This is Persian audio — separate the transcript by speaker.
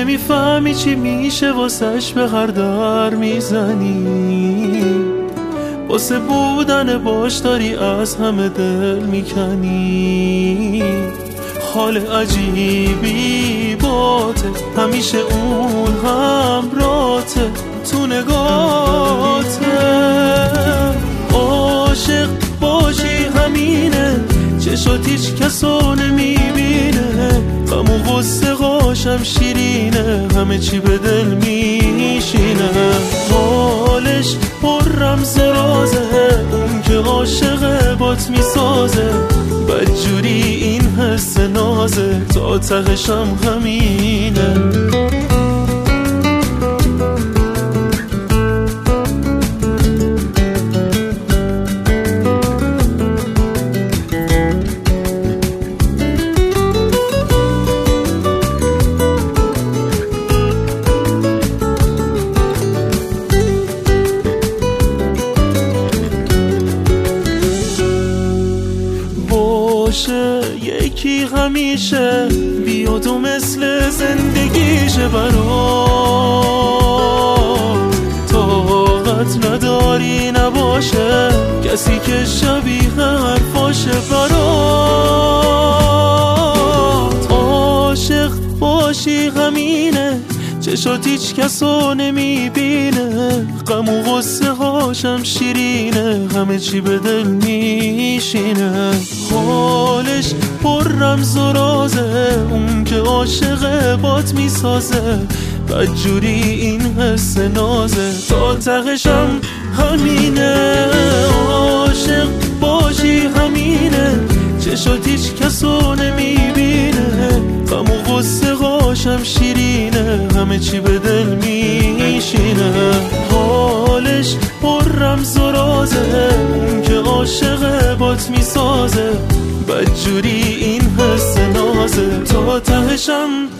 Speaker 1: نمیفهمی چی میشه واسش به هر در میزنی، واسه بودن باش داری از همه دل میکنی. حال عجیبی باته، همیشه اون همراته، تو نگاته. عاشق باشی همینه، چشات هیچ کسو نمیبینه، غم و غصه هاشم شیرینه، همه چی به دل میشینه. حالش پر رمز و رازه، اون که عاشق بات میسازه، بدجوری این حس نازه، تا تهشم همینه. یکی همیشه بیاد و مثل زندگیشه برات، طاقت نداری نباشه کسی که شبیه حرفاشه برات. عاشق باشی همینه، چشات هیچ کسو نمیبینه، غم و غصه هاشم شیرینه، همه چی به دل میشینه. حالش پر رمز و رازه، اون که عاشق بات میسازه، بدجوری این حس نازه، تا تهشم همینه. عاشق باشی همینه، چشات هیچ کسو نمیبینه، غم و غصه هاشم شیرینه، همه چی به دل میشینه. حالش پر رمز و رازه، اون که عاشق بات میسازه، بدجوری این حس نازه، تا تهشم